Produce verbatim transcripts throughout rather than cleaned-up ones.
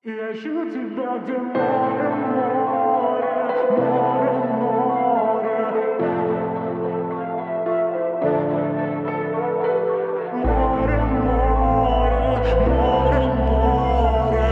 Я ищу тебя, где море, море, море, море. Море, море, море, море.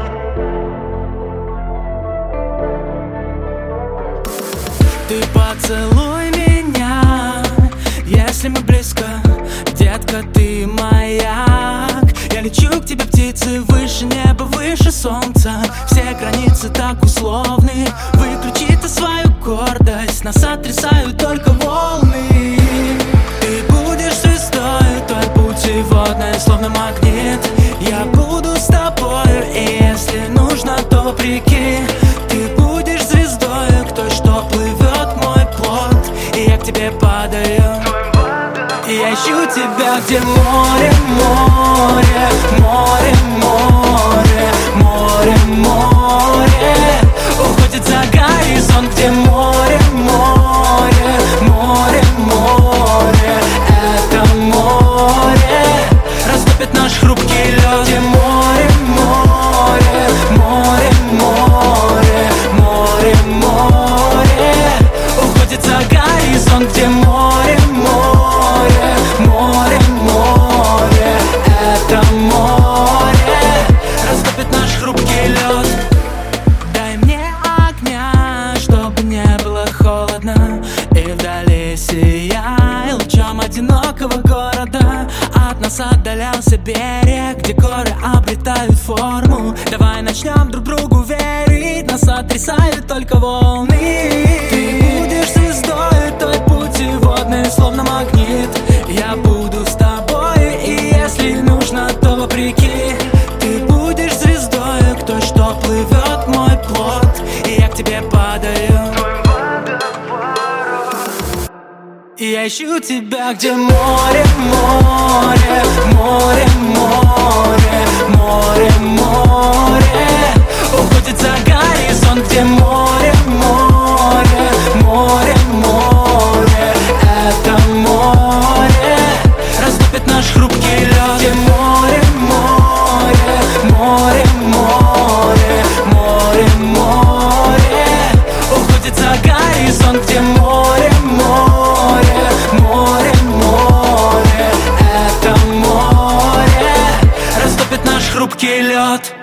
Ты поцелуй меня, если мы близко, детка, ты маяк. Я лечу к тебе, птицы, выше неба, выше солнца. Все границы так условны. Выключи ты свою гордость, нас отрисают только волны. Ты будешь звездой той путеводной, словно магнит. Я буду с тобою, и если нужно, то вопреки. Ты будешь звездой к той, что плывет мой плод, и я к тебе падаю. Я ищу тебя, где море, море, море, море, море, море. Уходит за горизонт, где море, море, море, море. Это море растопит наш хрупкий лед. Где море, море, море, море, море, море. Уходит за горизонт, где море, море, море, море. Это море растопит наш хрупкий лед. Дай мне огня, чтобы не было холодно, и вдали сияй лучом одинокого города. От нас отдалялся берег, где горы обретают форму. Давай начнем друг другу верить, нас отрисают только волны. Ты будешь звездой той путеводной, словно магнит. Я буду с тобой, и если нужно, то вопреки. Ты будешь звездой к той, что плывет мой плод, и я к тебе падаю. И я ищу тебя, где море, море, море, море, море, море. Уходит за горизонт, где море, море, море, море. Это море растопит наш хрупкий лед. Где море, море, море, море, море, море. Уходит за горизонт, где море, море, море, море. Это море растопит наш хрупкий лед.